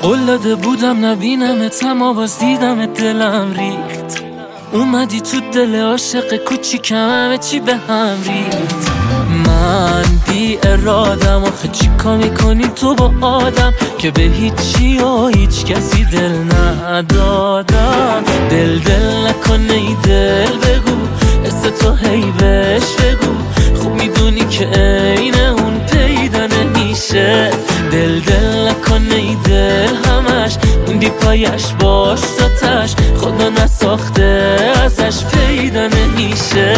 قول داده بودم نبینمت اما باز دیدمت دلم ریخت. اومدی تو دل عاشق کوچیکم همه چی به هم ریخت. من بی ارادم آخه چیکار میکنی تو با آدم که به هیچی و هیچ کسی دل ندادم. دل نکنه ای دل بگو اسم تو هی بهش بگو، خوب میدونی که عین اون پیدا نمیشه. دل نکنه ای دل همش موندی پایش باش تاتش، خدا نساخته ازش پیدا نمیشه.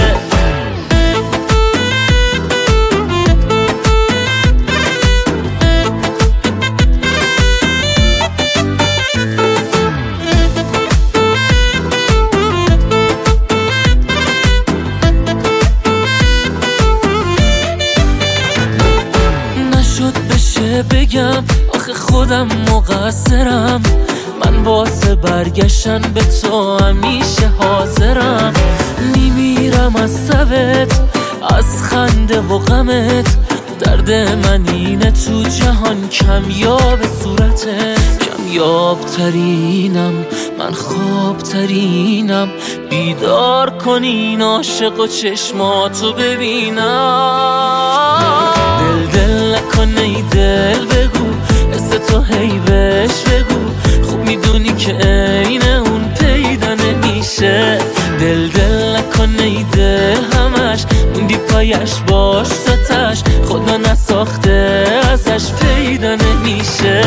بگم آخه خودم مقصرم، من واسه برگشتن به تو همیشه حاضرم. میمیرم از سبت از خنده و غمت، درد من اینه تو جهان کمیاب صورته. کمیاب ترینم من، خواب ترینم، بیدار کنین عاشق و چشماتو ببینم. دل نکنه ای دل بگو اسم تو هی بهش بگو، خوب میدونی که عین اون پیدا نمیشه. دل نکنه ای دل همش موندی پایش باش تاتش، خدا نساخته ازش پیدا نمیشه.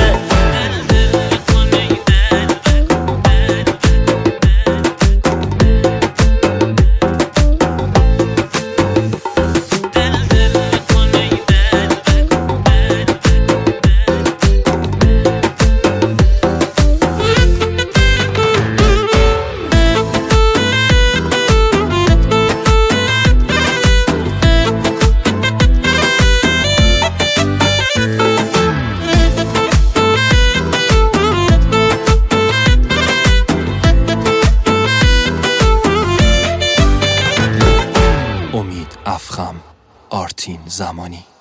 امید افخم، آرتین زمانی.